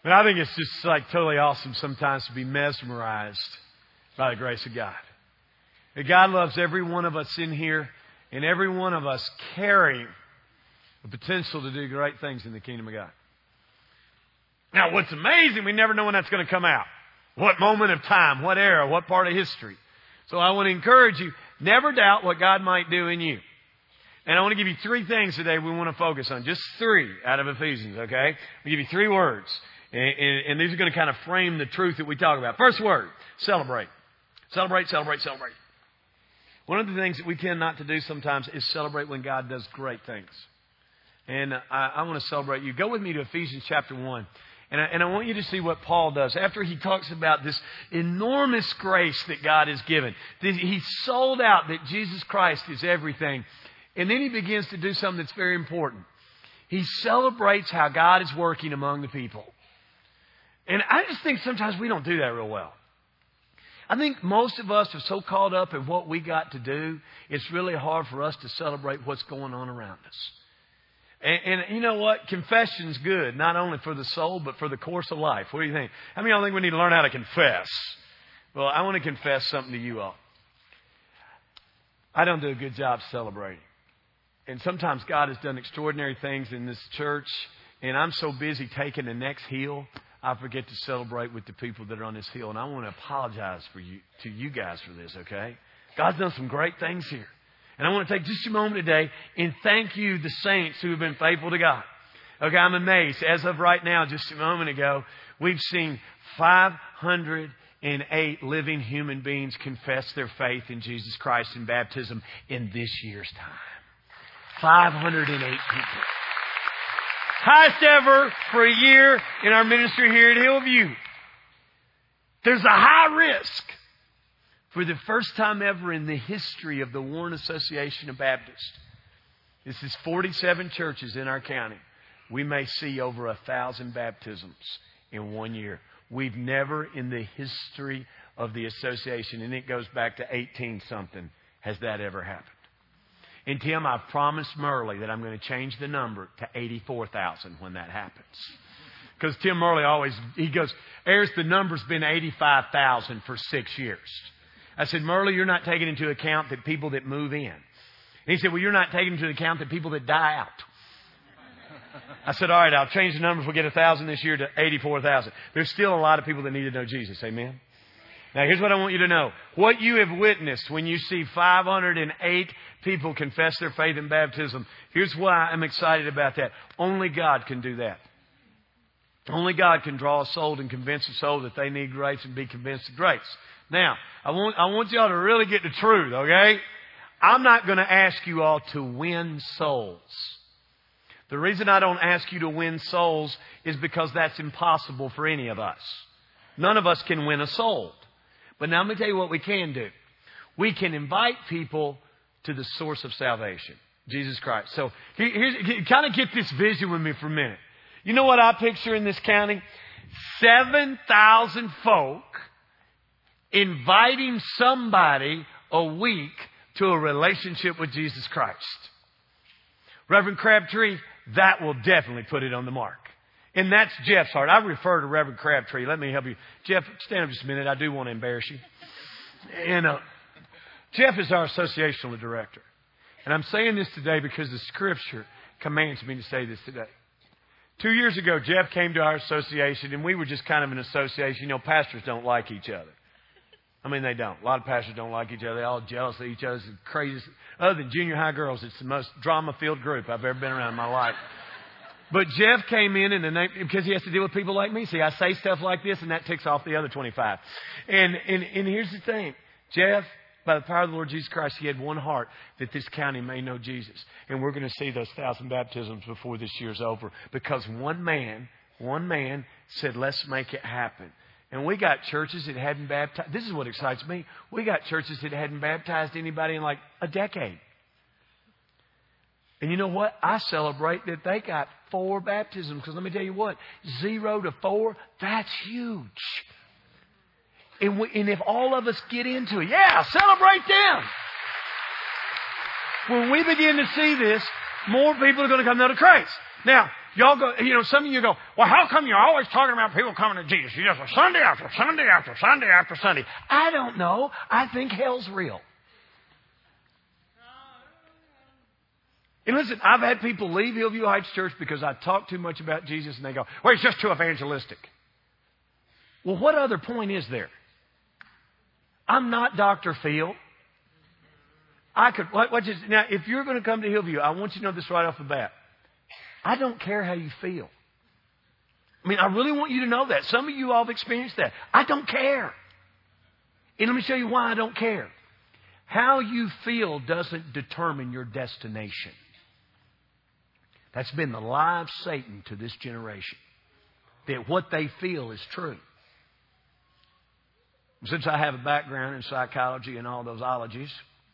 But I think it's just like totally awesome sometimes to be mesmerized by the grace of God. That God loves every one of us in here and every one of us carrying the potential to do great things in the kingdom of God. Now, what's amazing, we never know when that's going to come out. What moment of time, what era, what part of history. So I want to encourage you, never doubt what God might do in you. And I want to give you 3 things today we want to focus on. Just 3 out of Ephesians, okay? I'll give you 3 words. And these are going to kind of frame the truth that we talk about. First word, celebrate. Celebrate, celebrate, celebrate. One of the things that we tend not to do sometimes is celebrate when God does great things. And I want to celebrate you. Go with me to Ephesians chapter 1. And I want you to see what Paul does. After he talks about this enormous grace that God has given. He sold out that Jesus Christ is everything. And then he begins to do something that's very important. He celebrates how God is working among the people. And I just think sometimes we don't do that real well. I think most of us are so caught up in what we got to do, it's really hard for us to celebrate what's going on around us. And you know what? Confession's good, not only for the soul, but for the course of life. What do you think? How many of y'all think we need to learn how to confess? Well, I want to confess something to you all. I don't do a good job celebrating. And sometimes God has done extraordinary things in this church, and I'm so busy taking the next hill, I forget to celebrate with the people that are on this hill. And I want to apologize to you guys for this, okay? God's done some great things here. And I want to take just a moment today and thank you, the saints who have been faithful to God. Okay, I'm amazed. As of right now, just a moment ago, we've seen 508 living human beings confess their faith in Jesus Christ in baptism in this year's time. 508 people. Highest ever for a year in our ministry here at Hillview. There's a high risk. For the first time ever in the history of the Warren Association of Baptists, this is 47 churches in our county, we may see over 1,000 baptisms in 1 year. We've never in the history of the association, and it goes back to 18-something, has that ever happened. And Tim, I've promised Murley that I'm going to change the number to 84,000 when that happens. Because Tim Murley he goes, Ayers, the number's been 85,000 for 6 years. I said, Murley, you're not taking into account the people that move in. And he said, well, you're not taking into account the people that die out. I said, all right, I'll change the number if we get 1,000 this year to 84,000. There's still a lot of people that need to know Jesus. Amen? Now, here's what I want you to know. What you have witnessed when you see 508 people confess their faith in baptism, here's why I'm excited about that. Only God can do that. Only God can draw a soul and convince a soul that they need grace and be convinced of grace. Now, I want y'all to really get the truth, okay? I'm not going to ask you all to win souls. The reason I don't ask you to win souls is because that's impossible for any of us. None of us can win a soul. But now let me tell you what we can do. We can invite people to the source of salvation, Jesus Christ. So kind of get this vision with me for a minute. You know what I picture in this county? 7,000 folk inviting somebody a week to a relationship with Jesus Christ. Reverend Crabtree, that will definitely put it on the mark. And that's Jeff's heart. I refer to Reverend Crabtree. Let me help you. Jeff, stand up just a minute. I do want to embarrass you. And Jeff is our associational director. And I'm saying this today because the Scripture commands me to say this today. 2 years ago, Jeff came to our association, and we were just kind of an association. You know, pastors don't like each other. I mean, they don't. A lot of pastors don't like each other. They're all jealous of each other. It's the craziest. Other than junior high girls, it's the most drama-filled group I've ever been around in my life. But Jeff came in the name, because he has to deal with people like me. See, I say stuff like this, and that ticks off the other 25. And here's the thing. Jeff, by the power of the Lord Jesus Christ, he had one heart, that this county may know Jesus. And we're going to see those 1,000 baptisms before this year's over. Because one man said, let's make it happen. And we got churches that hadn't baptized. This is what excites me. We got churches that hadn't baptized anybody in like a decade. And you know what? I celebrate that they got 4 baptisms. Because let me tell you what, 0 to 4, that's huge. And if all of us get into it, yeah, celebrate them. When we begin to see this, more people are going to come to know Christ. Now, Y'all go, some of you go, well, how come you're always talking about people coming to Jesus? You just Sunday after Sunday after Sunday after Sunday. I don't know. I think hell's real. And listen, I've had people leave Hillview Heights Church because I talk too much about Jesus, and they go, well, it's just too evangelistic. Well, what other point is there? I'm not Dr. Phil. Now, if you're going to come to Hillview, I want you to know this right off the bat. I don't care how you feel. I mean, I really want you to know that. Some of you all have experienced that. I don't care. And let me show you why I don't care. How you feel doesn't determine your destination. That's been the lie of Satan to this generation. That what they feel is true. Since I have a background in psychology and all those ologies,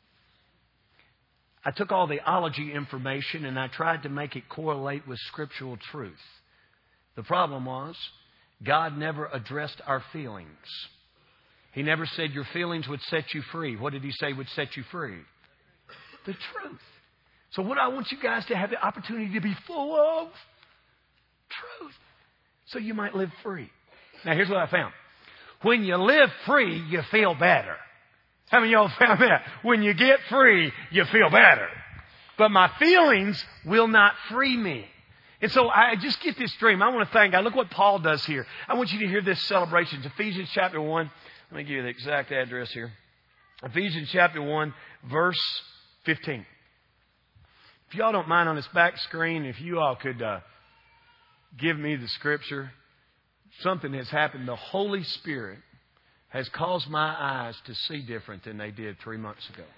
I took all the ology information and I tried to make it correlate with scriptural truth. The problem was, God never addressed our feelings. He never said your feelings would set you free. What did He say would set you free? The truth. So what I want you guys to have the opportunity to be full of truth. So you might live free. Now here's what I found. When you live free, you feel better. How many of y'all found that? When you get free, you feel better. But my feelings will not free me. And so I just get this dream. I want to thank God. Look what Paul does here. I want you to hear this celebration. It's Ephesians chapter 1. Let me give you the exact address here. Ephesians chapter 1, verse 15. If y'all don't mind on this back screen, if you all could give me the scripture. Something has happened. The Holy Spirit has caused my eyes to see different than they did 3 months ago.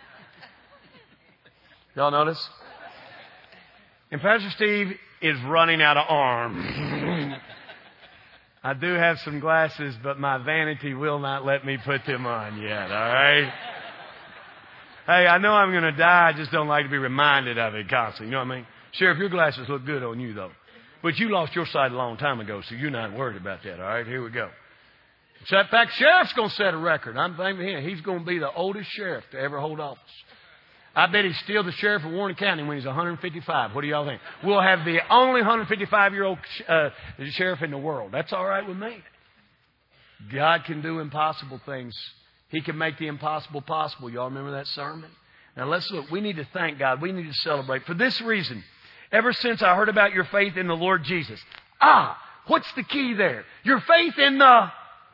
Y'all notice? And Pastor Steve is running out of arms. I do have some glasses, but my vanity will not let me put them on yet, all right? Hey, I know I'm going to die. I just don't like to be reminded of it constantly. You know what I mean? Sheriff, your glasses look good on you, though. But you lost your sight a long time ago, so you're not worried about that, all right? Here we go. In fact, Sheriff's going to set a record. I'm thinking him. He's going to be the oldest sheriff to ever hold office. I bet he's still the sheriff of Warren County when he's 155. What do y'all think? We'll have the only 155-year-old sheriff in the world. That's all right with me. God can do impossible things. He can make the impossible possible. Y'all remember that sermon? Now let's look. We need to thank God. We need to celebrate. For this reason, ever since I heard about your faith in the Lord Jesus. What's the key there? Your faith in the...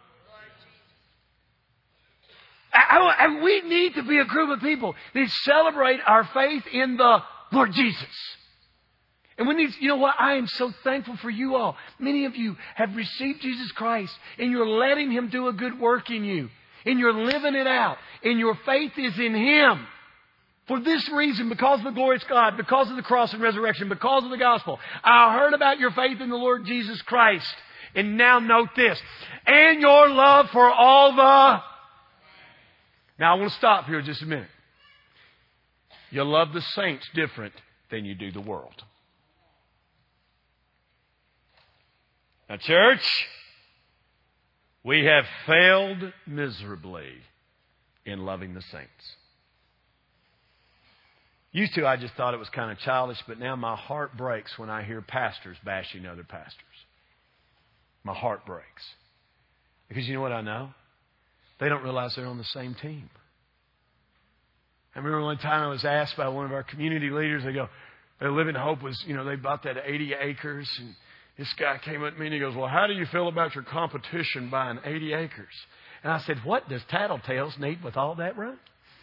we need to be a group of people that celebrate our faith in the Lord Jesus. And we need, you know what? I am so thankful for you all. Many of you have received Jesus Christ and you're letting Him do a good work in you. And you're living it out. And your faith is in Him. For this reason, because of the glorious God, because of the cross and resurrection, because of the gospel, I heard about your faith in the Lord Jesus Christ. And now note this. And your love for all the... Now I want to stop here just a minute. You love the saints different than you do the world. Now, church, we have failed miserably in loving the saints. Used to, I just thought it was kind of childish, but now my heart breaks when I hear pastors bashing other pastors. My heart breaks. Because you know what I know? They don't realize they're on the same team. I remember one time I was asked by one of our community leaders, they go, Living Hope was, they bought that 80 acres. And this guy came up to me and he goes, well, how do you feel about your competition buying 80 acres? And I said, what does Tattletales need with all that room?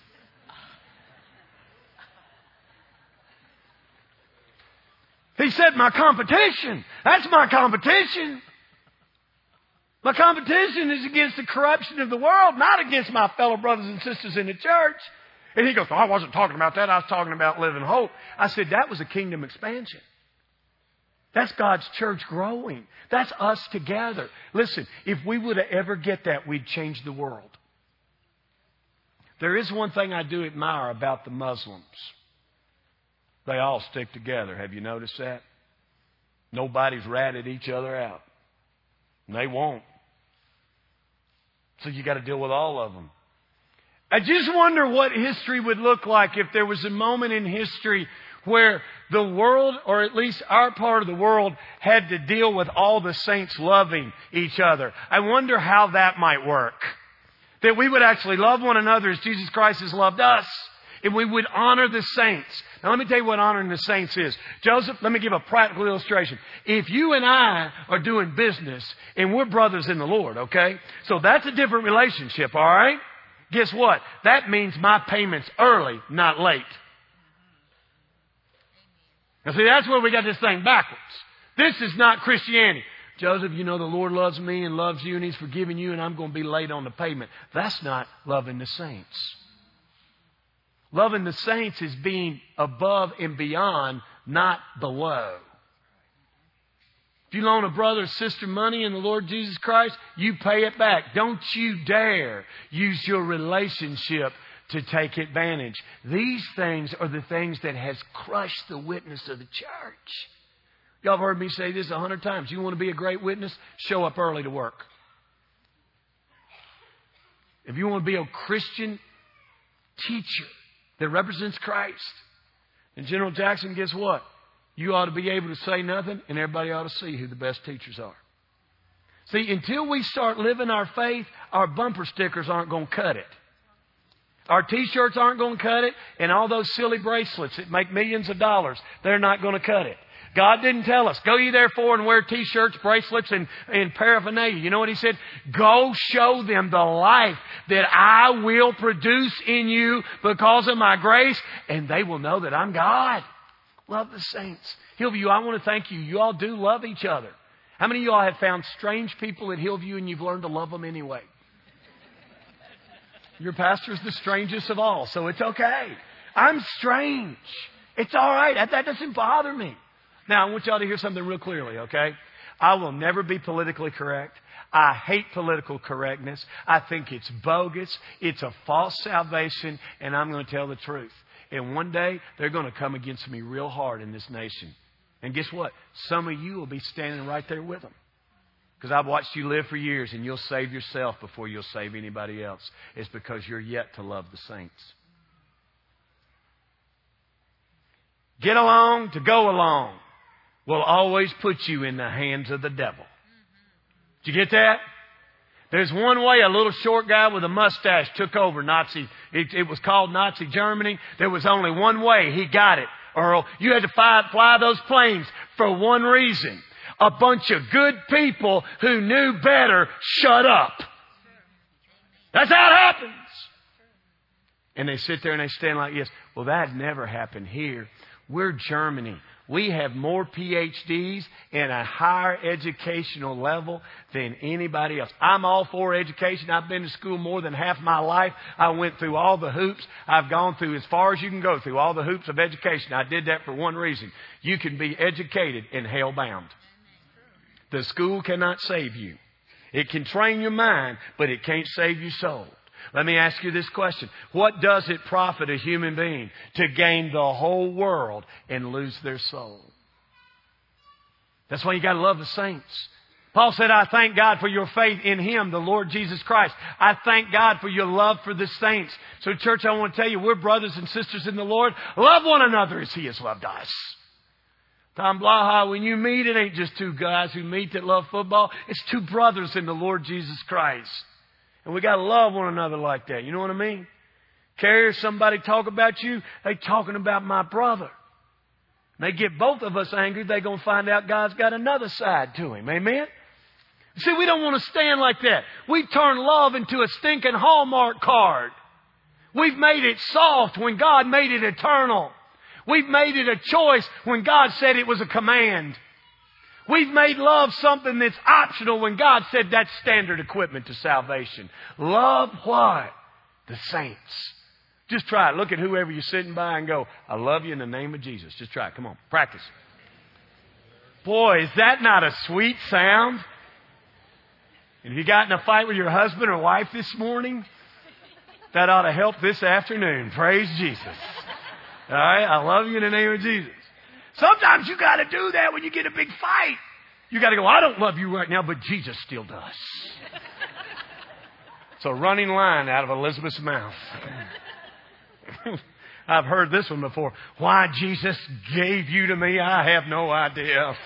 He said, my competition. That's my competition. My competition is against the corruption of the world, not against my fellow brothers and sisters in the church. And he goes, I wasn't talking about that. I was talking about Living Hope. I said, that was a kingdom expansion. That's God's church growing. That's us together. Listen, if we would ever get that, we'd change the world. There is one thing I do admire about the Muslims. They all stick together. Have you noticed that? Nobody's ratted each other out. And they won't. So you got to deal with all of them. I just wonder what history would look like if there was a moment in history where the world, or at least our part of the world, had to deal with all the saints loving each other. I wonder how that might work. That we would actually love one another as Jesus Christ has loved us. And we would honor the saints. Now let me tell you what honoring the saints is. Joseph, let me give a practical illustration. If you and I are doing business and we're brothers in the Lord, okay? So that's a different relationship, all right? Guess what? That means my payment's early, not late. Now see, that's where we got this thing backwards. This is not Christianity. Joseph, you know the Lord loves me and loves you and He's forgiven you and I'm going to be late on the payment. That's not loving the saints. Loving the saints is being above and beyond, not below. If you loan a brother or sister money in the Lord Jesus Christ, you pay it back. Don't you dare use your relationship to take advantage. These things are the things that has crushed the witness of the church. Y'all have heard me say this 100 times. You want to be a great witness? Show up early to work. If you want to be a Christian teacher that represents Christ, and General Jackson, guess what? You ought to be able to say nothing, and everybody ought to see who the best teachers are. See, until we start living our faith, our bumper stickers aren't going to cut it. Our T-shirts aren't going to cut it, and all those silly bracelets that make millions of dollars, they're not going to cut it. God didn't tell us, go ye therefore and wear T-shirts, bracelets, and paraphernalia. You know what He said? Go show them the life that I will produce in you because of my grace, and they will know that I'm God. Love the saints. Hillview, I want to thank you. You all do love each other. How many of you all have found strange people at Hillview and you've learned to love them anyway? Your pastor's the strangest of all, so it's okay. I'm strange. It's all right. That doesn't bother me. Now, I want y'all to hear something real clearly, okay? I will never be politically correct. I hate political correctness. I think it's bogus. It's a false salvation, and I'm going to tell the truth. And one day, they're going to come against me real hard in this nation. And guess what? Some of you will be standing right there with them. Because I've watched you live for years, and you'll save yourself before you'll save anybody else. It's because you're yet to love the saints. Get along to go along will always put you in the hands of the devil. Did you get that? There's one way a little short guy with a mustache took over Nazi. It was called Nazi Germany. There was only one way. He got it, Earl. You had to fly those planes for one reason. A bunch of good people who knew better shut up. That's how it happens. And they sit there and they stand like this. Well, that never happened here. We're Germany. We have more PhDs and a higher educational level than anybody else. I'm all for education. I've been to school more than half my life. I went through all the hoops. I've gone through as far as you can go through all the hoops of education. I did that for one reason. You can be educated and hell-bound. The school cannot save you. It can train your mind, but it can't save your soul. Let me ask you this question. What does it profit a human being to gain the whole world and lose their soul? That's why you got to love the saints. Paul said, I thank God for your faith in Him, the Lord Jesus Christ. I thank God for your love for the saints. So church, I want to tell you, we're brothers and sisters in the Lord. Love one another as He has loved us. Tom Blaha, when you meet, it ain't just two guys who meet that love football. It's two brothers in the Lord Jesus Christ. And we got to love one another like that. You know what I mean? Carrier, somebody talk about you, they talking about my brother. And they get both of us angry, they're going to find out God's got another side to Him. Amen? See, we don't want to stand like that. We've turned love into a stinking Hallmark card. We've made it soft when God made it eternal. We've made it a choice when God said it was a command. We've made love something that's optional when God said that's standard equipment to salvation. Love what? The saints. Just try it. Look at whoever you're sitting by and go, I love you in the name of Jesus. Just try it. Come on. Practice. Boy, is that not a sweet sound? And if you got in a fight with your husband or wife this morning, that ought to help this afternoon. Praise Jesus. All right? I love you in the name of Jesus. Sometimes you got to do that when you get a big fight. You got to go, I don't love you right now, but Jesus still does. It's a running line out of Elizabeth's mouth. I've heard this one before. Why Jesus gave you to me, I have no idea.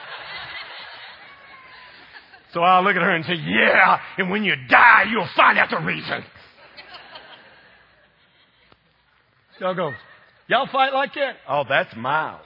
So I'll look at her and say, yeah, and when you die, you'll find out the reason. Y'all go, y'all fight like that? Oh, that's mild.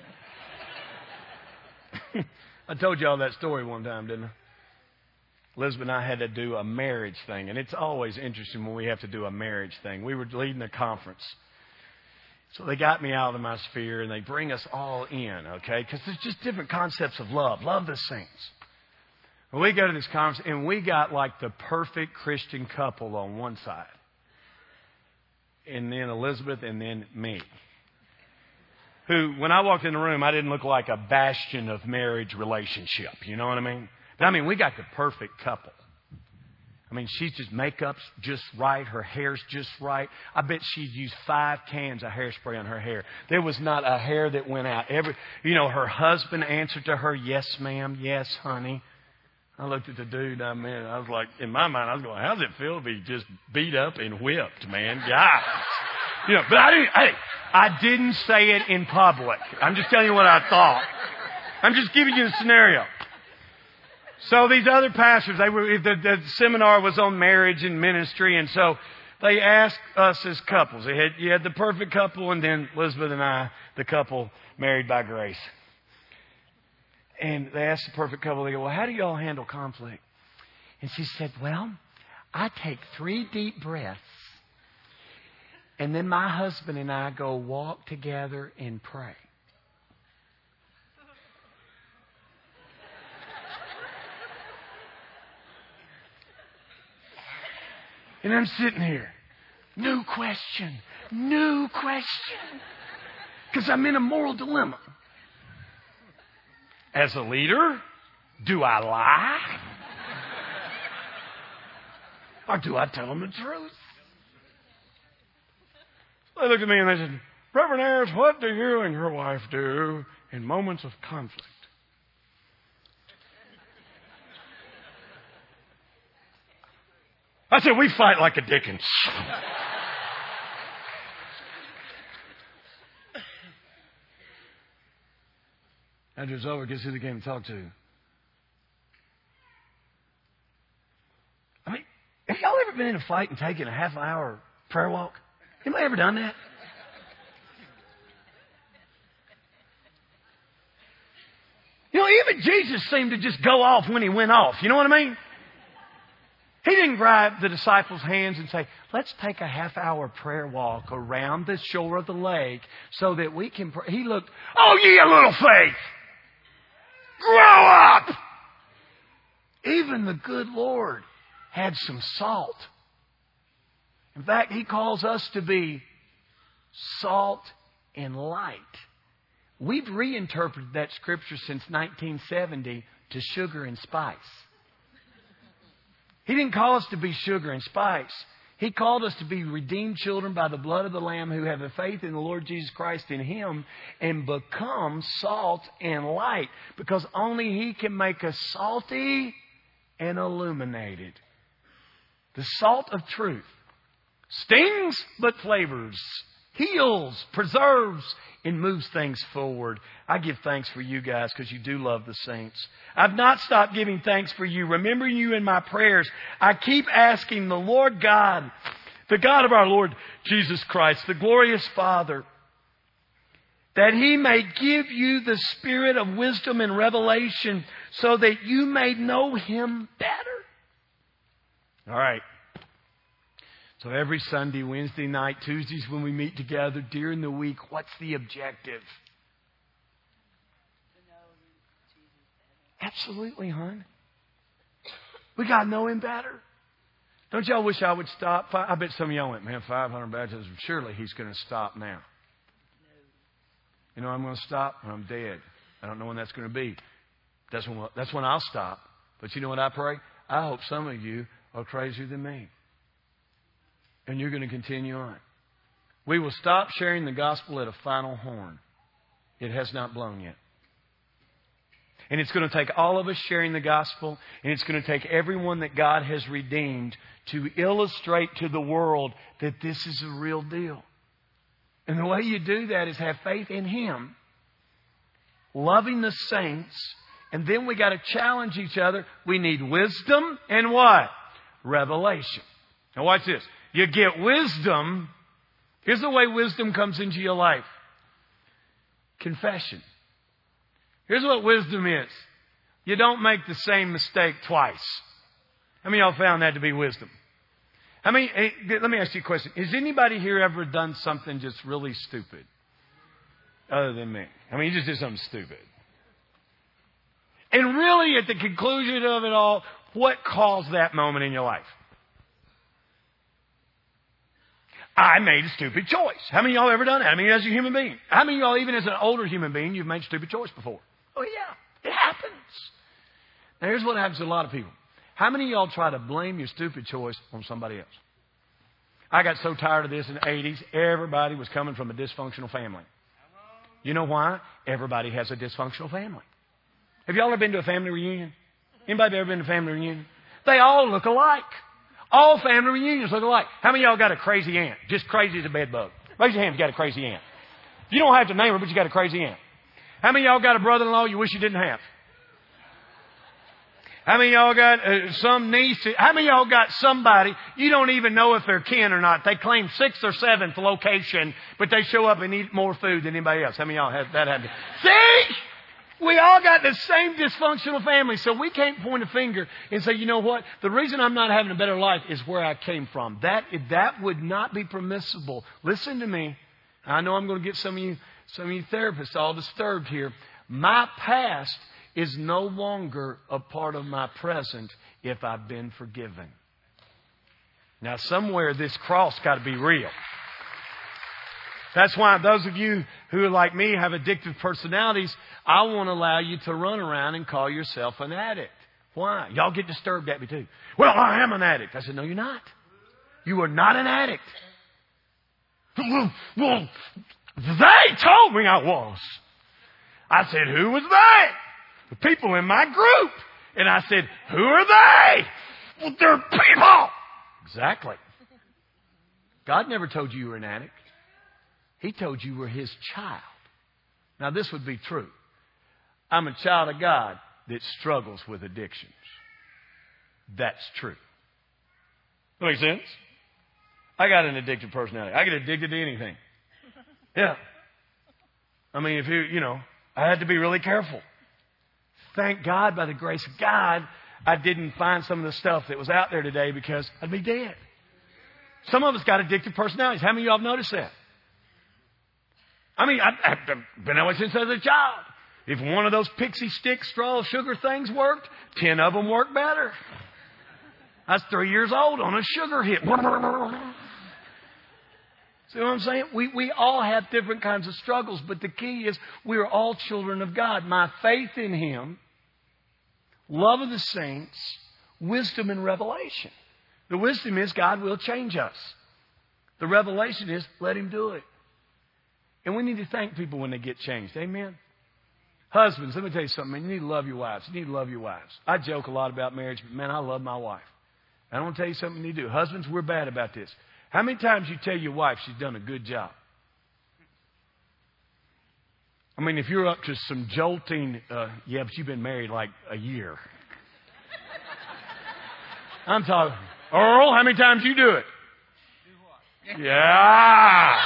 I told y'all that story one time, didn't I? Elizabeth and I had to do a marriage thing, and it's always interesting when we have to do a marriage thing. We were leading a conference. So they got me out of my sphere, and they bring us all in, okay? Because there's just different concepts of love. Love the saints. And we go to this conference, and we got like the perfect Christian couple on one side. And then Elizabeth, and then me. Who, when I walked in the room, I didn't look like a bastion of marriage relationship. You know what I mean? But I mean, we got the perfect couple. I mean, she's just makeup's just right. Her hair's just right. I bet she'd used 5 cans of hairspray on her hair. There was not a hair that went out. Her husband answered to her, yes, ma'am. Yes, honey. I looked at the dude. I was like, in my mind, I was going, how's it feel to be just beat up and whipped, man? God. But I didn't say it in public. I'm just telling you what I thought. I'm just giving you the scenario. So these other pastors, the seminar was on marriage and ministry, and so they asked us as couples. You had the perfect couple, and then Elizabeth and I, the couple married by grace. And they asked the perfect couple, they go, well, how do you all handle conflict? And she said, well, I take 3 deep breaths, and then my husband and I go walk together and pray. And I'm sitting here. New question. Because I'm in a moral dilemma. As a leader, do I lie? Or do I tell them the truth? So they looked at me and they said, Reverend Ayers, what do you and your wife do in moments of conflict? I said, we fight like a Dickens. After it's over, guess who they came to talk to? I mean, have y'all ever been in a fight and taken a half-hour prayer walk? Anybody ever done that? Even Jesus seemed to just go off when he went off. You know what I mean? He didn't grab the disciples' hands and say, let's take a half-hour prayer walk around the shore of the lake so that we can pray. He looked, oh, ye a little faith. Grow up. Even the good Lord had some salt. In fact, he calls us to be salt and light. We've reinterpreted that scripture since 1970 to sugar and spice. He didn't call us to be sugar and spice. He called us to be redeemed children by the blood of the Lamb who have a faith in the Lord Jesus Christ in Him and become salt and light. Because only He can make us salty and illuminated. The salt of truth stings but flavors, heals, preserves, and moves things forward. I give thanks for you guys because you do love the saints. I've not stopped giving thanks for you, remembering you in my prayers. I keep asking the Lord God, the God of our Lord Jesus Christ, the glorious Father, that He may give you the spirit of wisdom and revelation so that you may know Him better. All right. So every Sunday, Wednesday night, Tuesdays when we meet together during the week, what's the objective? To know Jesus better. Absolutely, hon. We got to know Him better. Don't y'all wish I would stop? I bet some of y'all went, man, 500 baptisms. Surely He's going to stop now. You know, I'm going to stop when I'm dead. I don't know when that's going to be. That's when I'll stop. But you know what I pray? I hope some of you are crazier than me. And you're going to continue on. We will stop sharing the gospel at a final horn. It has not blown yet. And it's going to take all of us sharing the gospel, and it's going to take everyone that God has redeemed to illustrate to the world that this is a real deal. And the way you do that is have faith in Him, loving the saints, and then we got to challenge each other. We need wisdom and what? Revelation. Now watch this. You get wisdom. Here's the way wisdom comes into your life. Confession. Here's what wisdom is. You don't make the same mistake twice. How many of y'all found that to be wisdom? Let me ask you a question. Has anybody here ever done something just really stupid? Other than me. You just did something stupid. And really, at the conclusion of it all, what caused that moment in your life? I made a stupid choice. How many of y'all ever done that? As a human being. How many of y'all, even as an older human being, you've made a stupid choice before? Oh, yeah. It happens. Now, here's what happens to a lot of people. How many of y'all try to blame your stupid choice on somebody else? I got so tired of this in the 80s. Everybody was coming from a dysfunctional family. You know why? Everybody has a dysfunctional family. Have y'all ever been to a family reunion? Anybody ever been to a family reunion? They all look alike. All family reunions look alike. How many of y'all got a crazy aunt? Just crazy as a bed bug. Raise your hand if you got a crazy aunt. You don't have to name her, but you got a crazy aunt. How many of y'all got a brother-in-law you wish you didn't have? How many of y'all got some niece? How many of y'all got somebody you don't even know if they're kin or not? They claim 6th or 7th location, but they show up and eat more food than anybody else. How many of y'all have that happen? See? We all got the same dysfunctional family, so we can't point a finger and say, you know what? The reason I'm not having a better life is where I came from. That would not be permissible. Listen to me. I know I'm going to get some of you therapists all disturbed here. My past is no longer a part of my present if I've been forgiven. Now, somewhere this cross got to be real. That's why those of you who are like me have addictive personalities, I won't allow you to run around and call yourself an addict. Why? Y'all get disturbed at me too. Well, I am an addict. I said, no, you're not. You are not an addict. Well, they told me I was. I said, who was they? The people in my group. And I said, who are they? Well, they're people. Exactly. God never told you were an addict. He told you were His child. Now, this would be true. I'm a child of God that struggles with addictions. That's true. That makes sense? I got an addictive personality. I get addicted to anything. Yeah. If I had to be really careful. Thank God, by the grace of God, I didn't find some of the stuff that was out there today because I'd be dead. Some of us got addictive personalities. How many of y'all have noticed that? I've been that way since I was a child. If one of those pixie stick straw sugar things worked, 10 of them worked better. I was 3 years old on a sugar hit. See what I'm saying? We all have different kinds of struggles, but the key is we are all children of God. My faith in Him, love of the saints, wisdom and revelation. The wisdom is God will change us. The revelation is let Him do it. And we need to thank people when they get changed. Amen? Husbands, let me tell you something, man. You need to love your wives. You need to love your wives. I joke a lot about marriage, but man, I love my wife. And I want to tell you something you need to do. Husbands, we're bad about this. How many times you tell your wife she's done a good job? If you're up to some jolting, but you've been married like a year. I'm talking, Earl, how many times you do it? Do what? Yeah.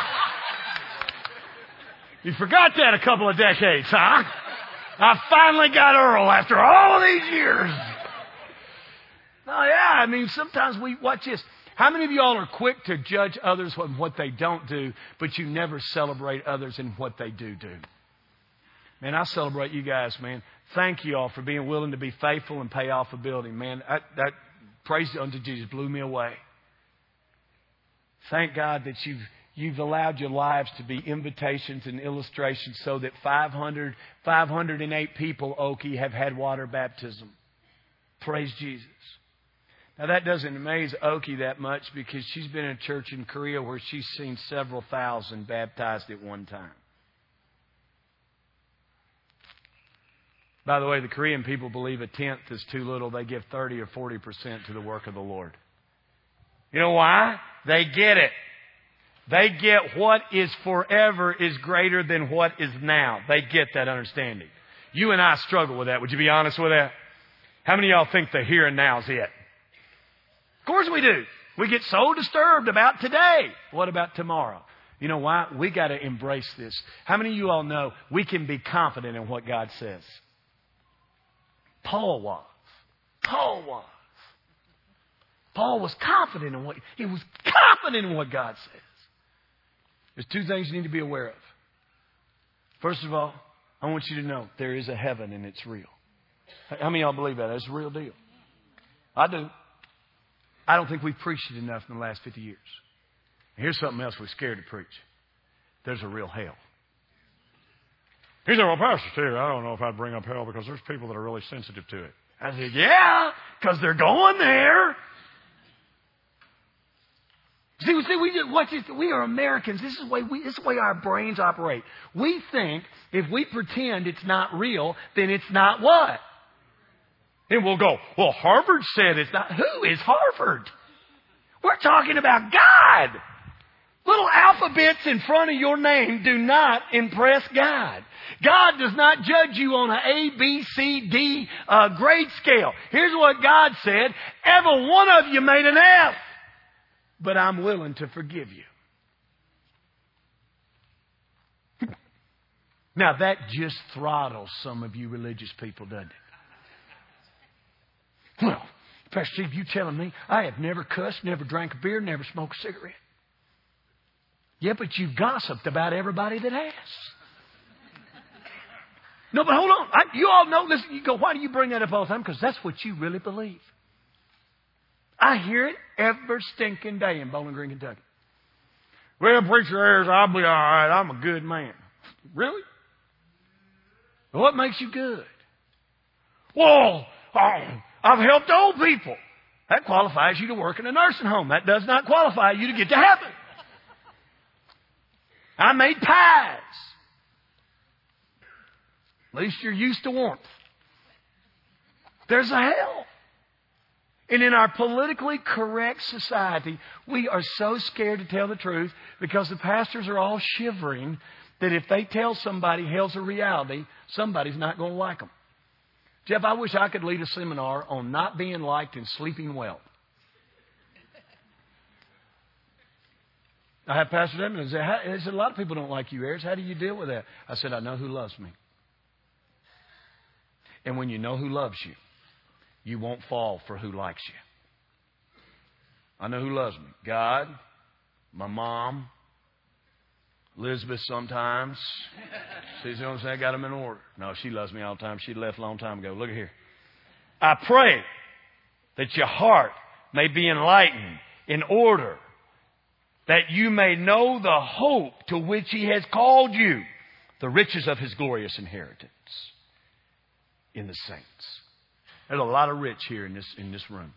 You forgot that a couple of decades, huh? I finally got Earl after all of these years. Oh, yeah. Sometimes watch this. How many of y'all are quick to judge others on what they don't do, but you never celebrate others in what they do? Man, I celebrate you guys, man. Thank you all for being willing to be faithful and pay off a building. Man, that praise unto Jesus blew me away. Thank God that you've allowed your lives to be invitations and illustrations so that 508 people, Okie, have had water baptism. Praise Jesus. Now, that doesn't amaze Okie that much because she's been in a church in Korea where she's seen several thousand baptized at one time. By the way, the Korean people believe a tenth is too little. They give 30 or 40% to the work of the Lord. You know why? They get it. They get what is forever is greater than what is now. They get that understanding. You and I struggle with that. Would you be honest with that? How many of y'all think the here and now is it? Of course we do. We get so disturbed about today. What about tomorrow? You know why? We got to embrace this. How many of you all know we can be confident in what God says? Paul was. Paul was. Paul was confident in what he was confident in what God says. There's two things you need to be aware of. First of all, I want you to know there is a heaven and it's real. How many of y'all believe that? It's a real deal. I do. I don't think we've preached it enough in the last 50 years. And here's something else we're scared to preach. There's a real hell. He said, well, Pastor Steve, I don't know if I'd bring up hell because there's people that are really sensitive to it. I said, yeah, because they're going there. See, watch this. We are Americans. This is the way our brains operate. We think if we pretend it's not real, then it's not what? And we'll go, well, Harvard said it's not. Who is Harvard? We're talking about God. Little alphabets in front of your name do not impress God. God does not judge you on an A, B, C, D grade scale. Here's what God said. Every one of you made an F. But I'm willing to forgive you. Now that just throttles some of you religious people, doesn't it? Well, Pastor Steve, you telling me I have never cussed, never drank a beer, never smoked a cigarette. Yeah, but you've gossiped about everybody that has. No, but hold on. You all know, listen, you go, why do you bring that up all the time? Because that's what you really believe. I hear it every stinking day in Bowling Green, Kentucky. Well, preacher Ayers, I'll be all right. I'm a good man. Really? Well, what makes you good? Well, I've helped old people. That qualifies you to work in a nursing home. That does not qualify you to get to heaven. I made pies. At least you're used to warmth. There's a hell. And in our politically correct society, we are so scared to tell the truth because the pastors are all shivering that if they tell somebody hell's a reality, somebody's not going to like them. Jeff, I wish I could lead a seminar on not being liked and sleeping well. I have Pastor Edmund say, a lot of people don't like you, Ayers. How do you deal with that? I said, I know who loves me. And when you know who loves you, you won't fall for who likes you. I know who loves me. God, my mom, Elizabeth sometimes. See what I'm saying? I got them in order. No, she loves me all the time. She left a long time ago. Look at here. I pray that your heart may be enlightened in order that you may know the hope to which He has called you, the riches of His glorious inheritance in the saints. There's a lot of rich here in this room.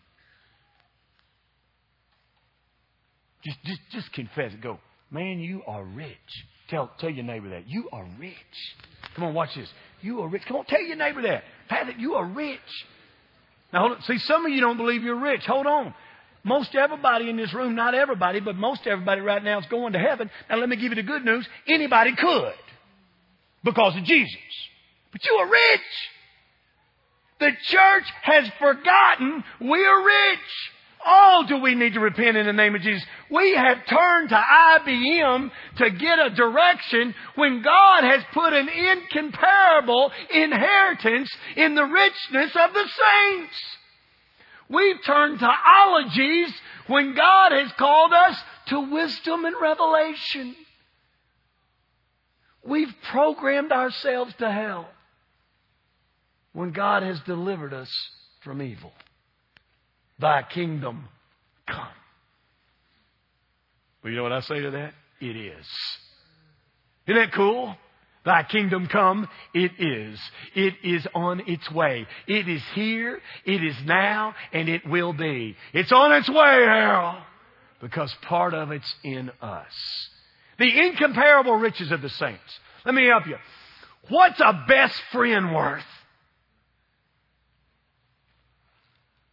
Just confess it. Go, man, you are rich. Tell your neighbor that. You are rich. Come on, watch this. You are rich. Come on, tell your neighbor that. Pat, you are rich. Now, hold on. See, some of you don't believe you're rich. Hold on. Most everybody in this room, not everybody, but most everybody right now is going to heaven. Now, let me give you the good news. Anybody could because of Jesus. But you are rich. The church has forgotten we are rich. Oh, do we need to repent in the name of Jesus? We have turned to IBM to get a direction when God has put an incomparable inheritance in the richness of the saints. We've turned to ologies when God has called us to wisdom and revelation. We've programmed ourselves to hell when God has delivered us from evil. Thy kingdom come. Well, you know what I say to that? It is. Isn't that cool? Thy kingdom come. It is. It is on its way. It is here. It is now. And it will be. It's on its way, Harold. Because part of it's in us. The incomparable riches of the saints. Let me help you. What's a best friend worth?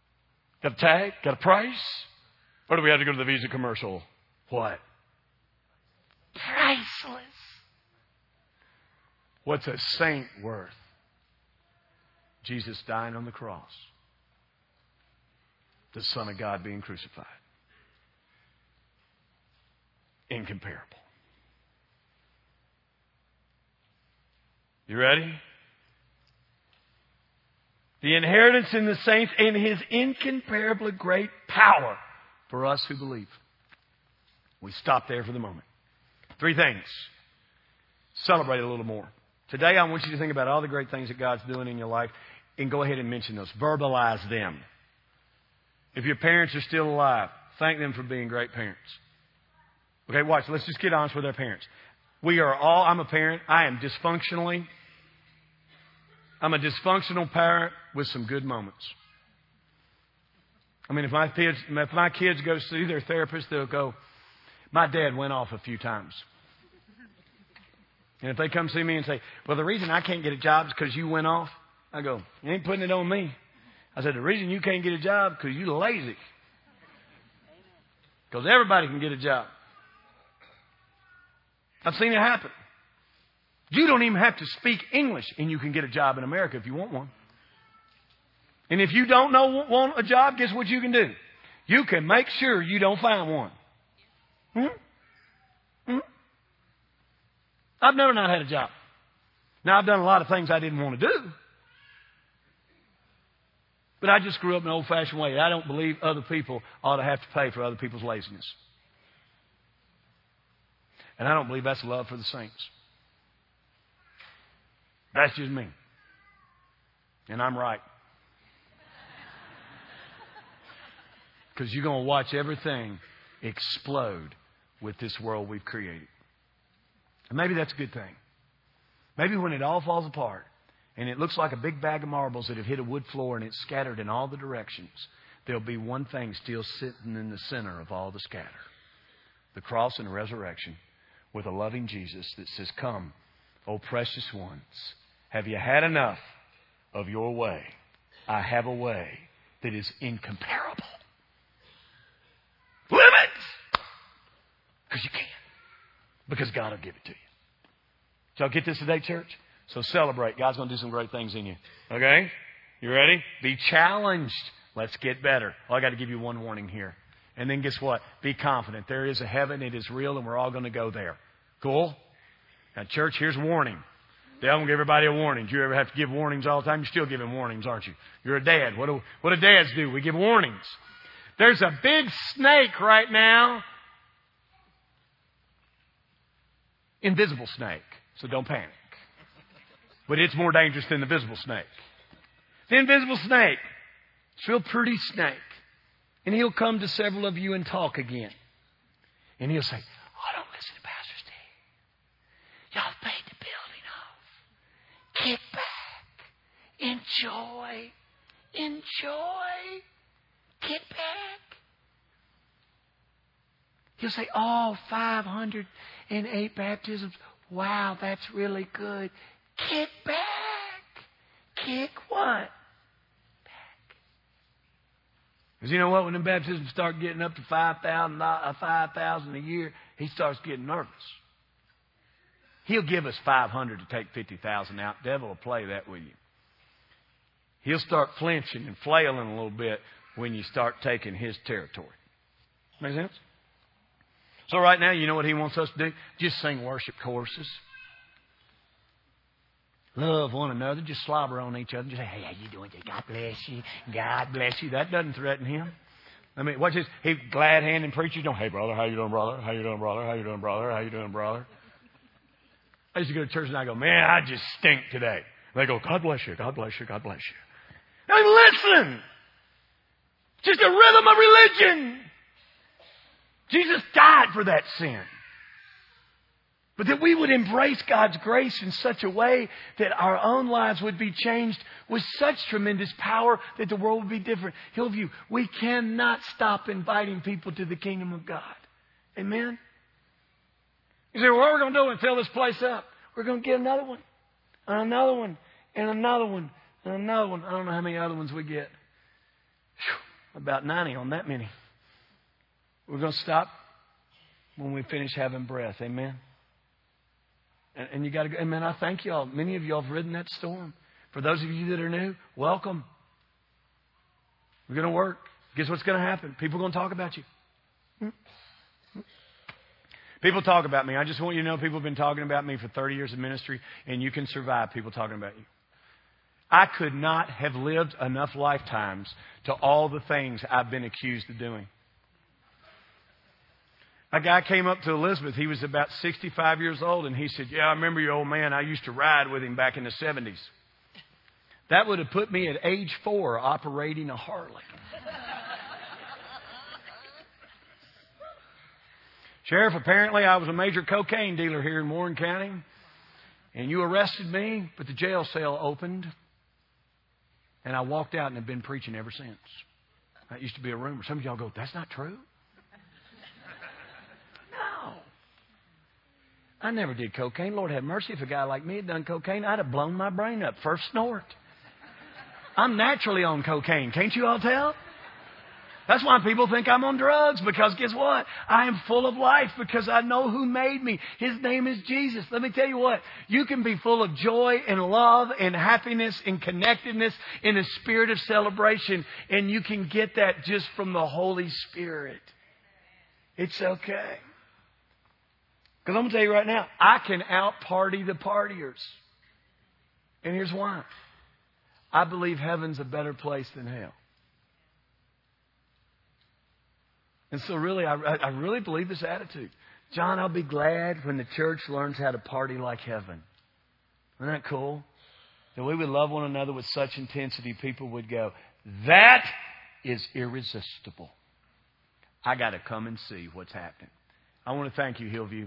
Got a tag? Got a price? Or do we have to go to the Visa commercial? What? Priceless. What's a saint worth? Jesus dying on the cross. The Son of God being crucified. Incomparable. You ready? The inheritance in the saints and His incomparably great power for us who believe. We stop there for the moment. 3 things. Celebrate a little more. Today I want you to think about all the great things that God's doing in your life and go ahead and mention those. Verbalize them. If your parents are still alive, thank them for being great parents. Okay, watch. Let's just get honest with our parents. I'm a parent. I'm a dysfunctional parent with some good moments. I mean, if my kids go see their therapist, they'll go, my dad went off a few times. And if they come see me and say, well, the reason I can't get a job is because you went off, I go, you ain't putting it on me. I said, the reason you can't get a job is because you're lazy. Because everybody can get a job. I've seen it happen. You don't even have to speak English, and you can get a job in America if you want one. And if you don't want a job, guess what you can do? You can make sure you don't find one. I've never not had a job. Now, I've done a lot of things I didn't want to do. But I just grew up in an old-fashioned way. I don't believe other people ought to have to pay for other people's laziness. And I don't believe that's love for the saints. That's just me. And I'm right. Because you're going to watch everything explode with this world we've created. And maybe that's a good thing. Maybe when it all falls apart and it looks like a big bag of marbles that have hit a wood floor and it's scattered in all the directions, there'll be one thing still sitting in the center of all the scatter. The cross and the resurrection with a loving Jesus that says, come, O precious ones, have you had enough of your way? I have a way that is incomparable. Limits! Because you can't. Because God will give it to you. So y'all get this today, church? So celebrate. God's going to do some great things in you. Okay? You ready? Be challenged. Let's get better. Well, I got to give you one warning here. And then guess what? Be confident. There is a heaven. It is real, and we're all going to go there. Cool? Now, church, here's a warning. They don't give everybody a warning. Do you ever have to give warnings all the time? You're still giving warnings, aren't you? You're a dad. What do dads do? We give warnings. There's a big snake right now. Invisible snake. So don't panic. But it's more dangerous than the visible snake. The invisible snake. It's a real pretty snake. And he'll come to several of you and talk again. And he'll say, oh, don't listen to Pastor Steve. Y'all paid the building off. Kick back. Enjoy. Kick back. He'll say, oh, 508 baptisms. Wow, that's really good. Kick back. Kick what? Because you know what? When the baptisms start getting up to 5,000 a year, he starts getting nervous. He'll give us 500 to take 50,000 out. Devil will play that with you. He'll start flinching and flailing a little bit when you start taking his territory. Make sense? So right now, you know what he wants us to do? Just sing worship choruses. Love one another. Just slobber on each other. Just say, hey, how you doing? God bless you. God bless you. That doesn't threaten him. I mean, watch this. He glad-handing preachers. Don't, hey, brother, how you doing, brother? How you doing, brother? How you doing, brother? How you doing, brother? I used to go to church and I go, man, I just stink today. And they go, God bless you. God bless you. God bless you. Now listen. Just a rhythm of religion. Jesus died for that sin. But that we would embrace God's grace in such a way that our own lives would be changed with such tremendous power that the world would be different. Hillview, we cannot stop inviting people to the kingdom of God. Amen? You say, well, what are we going to do and fill this place up? We're going to get another one, and another one, and another one, and another one. I don't know how many other ones we get. Whew, about 90 on that many. We're going to stop when we finish having breath. Amen. And you got to go. Amen. I thank y'all. Many of y'all have ridden that storm. For those of you that are new, welcome. We're going to work. Guess what's going to happen? People are going to talk about you. People talk about me. I just want you to know people have been talking about me for 30 years of ministry, and you can survive people talking about you. I could not have lived enough lifetimes to all the things I've been accused of doing. A guy came up to Elizabeth. He was about 65 years old, and he said, "Yeah, I remember your old man. I used to ride with him back in the 70s. That would have put me at age 4 operating a Harley. Sheriff, apparently I was a major cocaine dealer here in Warren County, and you arrested me, but the jail cell opened, and I walked out and have been preaching ever since." That used to be a rumor. Some of y'all go, "That's not true." No. I never did cocaine. Lord have mercy. If a guy like me had done cocaine, I'd have blown my brain up first snort. I'm naturally on cocaine. Can't you all tell? That's why people think I'm on drugs, because guess what? I am full of life because I know who made me. His name is Jesus. Let me tell you what. You can be full of joy and love and happiness and connectedness in a spirit of celebration, and you can get that just from the Holy Spirit. It's okay. Because I'm going to tell you right now, I can out-party the partiers. And here's why. I believe heaven's a better place than hell. And so really, I really believe this attitude. John, I'll be glad when the church learns how to party like heaven. Isn't that cool? That we would love one another with such intensity, people would go, "That is irresistible. I got to come and see what's happening." I want to thank you, Hillview.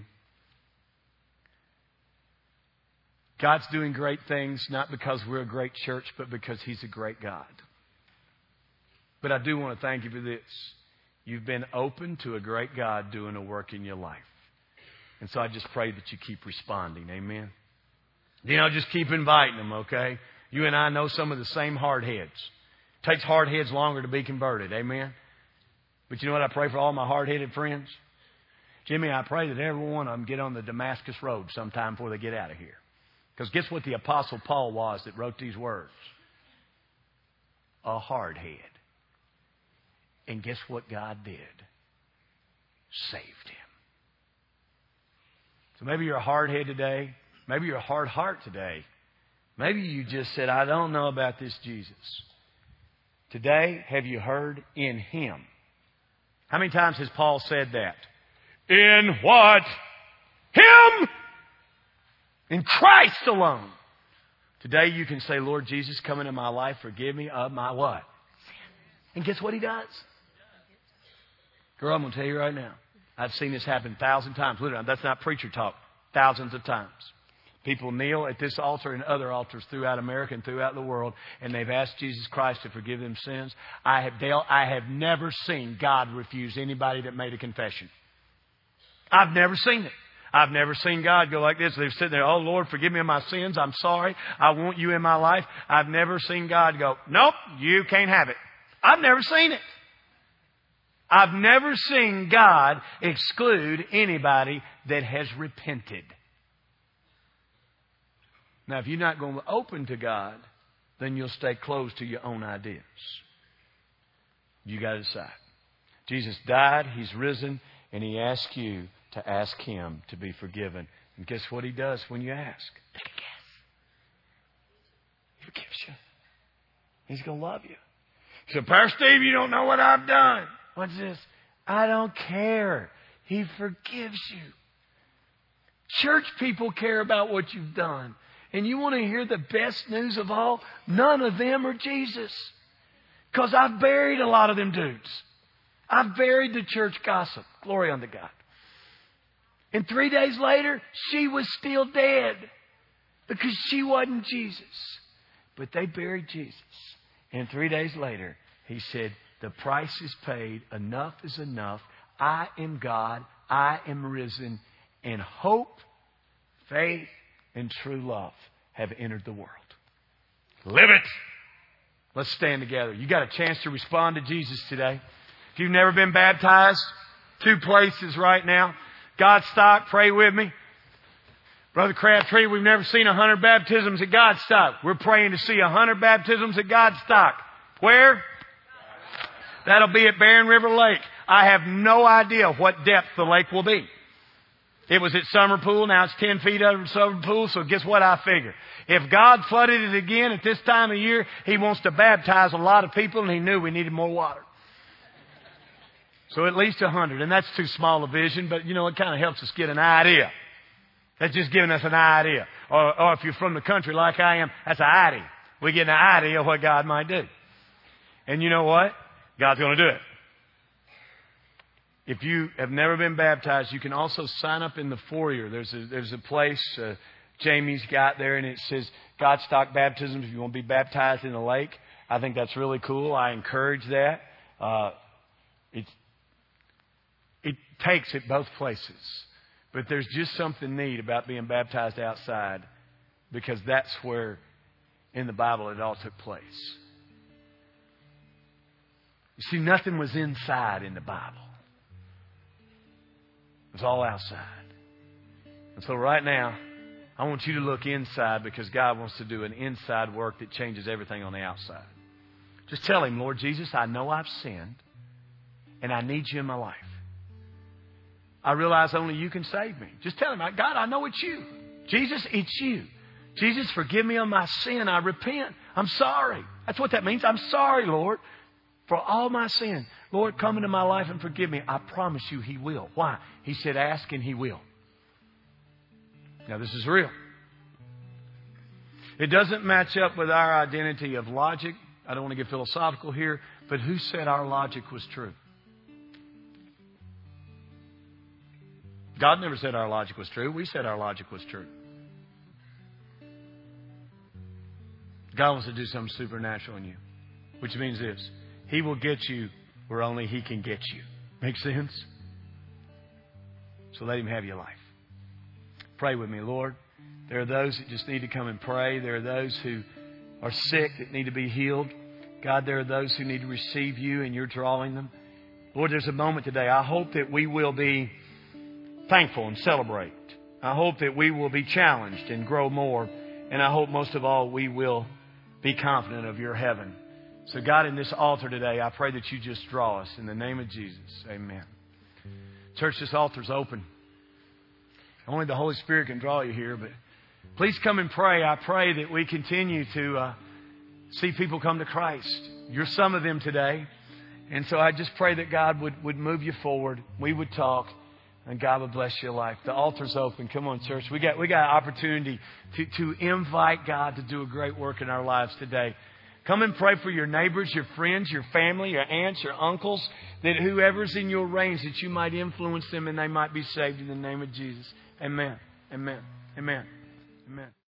God's doing great things, not because we're a great church, but because He's a great God. But I do want to thank you for this. You've been open to a great God doing a work in your life. And so I just pray that you keep responding. Amen. Just keep inviting them, okay? You and I know some of the same hard heads. It takes hard heads longer to be converted. Amen. But you know what? I pray for all my hard-headed friends. Jimmy, I pray that every one of them get on the Damascus Road sometime before they get out of here. Because guess what the Apostle Paul was that wrote these words? A hard head. And guess what God did? Saved him. So maybe you're a hard head today. Maybe you're a hard heart today. Maybe you just said, "I don't know about this Jesus." Today, have you heard in Him? How many times has Paul said that? In what? Him! In Christ alone. Today you can say, "Lord Jesus, come into my life. Forgive me of my what? And guess what He does? Girl, I'm going to tell you right now. I've seen this happen 1,000 times. Literally, that's not preacher talk. Thousands of times. People kneel at this altar and other altars throughout America and throughout the world, and they've asked Jesus Christ to forgive them sins. I have never seen God refuse anybody that made a confession. I've never seen it. I've never seen God go like this. They're sitting there, "Oh, Lord, forgive me of my sins. I'm sorry. I want you in my life." I've never seen God go, "Nope, you can't have it." I've never seen it. I've never seen God exclude anybody that has repented. Now, if you're not going to open to God, then you'll stay closed to your own ideas. You got to decide. Jesus died, He's risen, and He asks you to ask Him to be forgiven. And guess what He does when you ask? Take a guess. He forgives you. He's going to love you. So, "Pastor Steve, you don't know what I've done." What's this? I don't care. He forgives you. Church people care about what you've done. And you want to hear the best news of all? None of them are Jesus. Because I've buried a lot of them dudes. I've buried the church gossip. Glory unto God. And 3 days later, she was still dead. Because she wasn't Jesus. But they buried Jesus. And 3 days later, He said, "The price is paid. Enough is enough. I am God. I am risen. And hope, faith, and true love have entered the world." Live it. Let's stand together. You got a chance to respond to Jesus today. If you've never been baptized, 2 places right now. Godstock, pray with me. Brother Crabtree, we've never seen 100 baptisms at Godstock. We're praying to see 100 baptisms at Godstock. Where? That'll be at Barren River Lake. I have no idea what depth the lake will be. It was at Summer Pool. Now it's 10 feet under Summer Pool. So guess what I figure? If God flooded it again at this time of year, He wants to baptize a lot of people, and He knew we needed more water. So at least 100. And that's too small a vision, but you know, it kind of helps us get an idea. That's just giving us an idea. Or if you're from the country like I am, that's an idea. We get an idea of what God might do. And you know what? God's going to do it. If you have never been baptized, you can also sign up in the foyer. There's a place Jamie's got there, and it says Godstock Baptisms if you want to be baptized in the lake. I think that's really cool. I encourage that. It takes it both places. But there's just something neat about being baptized outside, because that's where in the Bible it all took place. You see, nothing was inside in the Bible. It was all outside. And so right now, I want you to look inside, because God wants to do an inside work that changes everything on the outside. Just tell Him, Lord Jesus, I know I've sinned, and I need You in my life. I realize only You can save me. Just tell Him, God, I know it's You. Jesus, it's You. Jesus, forgive me of my sin. I repent. I'm sorry. That's what that means. I'm sorry, Lord, for all my sin. Lord, come into my life and forgive me. I promise you He will. Why? He said, ask and He will. Now, this is real. It doesn't match up with our identity of logic. I don't want to get philosophical here, but who said our logic was true? God never said our logic was true. We said our logic was true. God wants to do something supernatural in you, which means this: He will get you where only He can get you. Make sense? So let Him have your life. Pray with me, Lord. There are those that just need to come and pray. There are those who are sick that need to be healed. God, there are those who need to receive You, and You're drawing them. Lord, there's a moment today. I hope that we will be thankful and celebrate. I hope that we will be challenged and grow more. And I hope most of all we will be confident of Your heaven. So God, in this altar today, I pray that You just draw us in the name of Jesus. Amen. Church, this altar's open. Only the Holy Spirit can draw you here, but please come and pray. I pray that we continue to see people come to Christ. You're some of them today. And so I just pray that God would move you forward. We would talk. And God will bless your life. The altar's open. Come on, church. We got an opportunity to invite God to do a great work in our lives today. Come and pray for your neighbors, your friends, your family, your aunts, your uncles, that whoever's in your range, that you might influence them and they might be saved in the name of Jesus. Amen. Amen. Amen. Amen.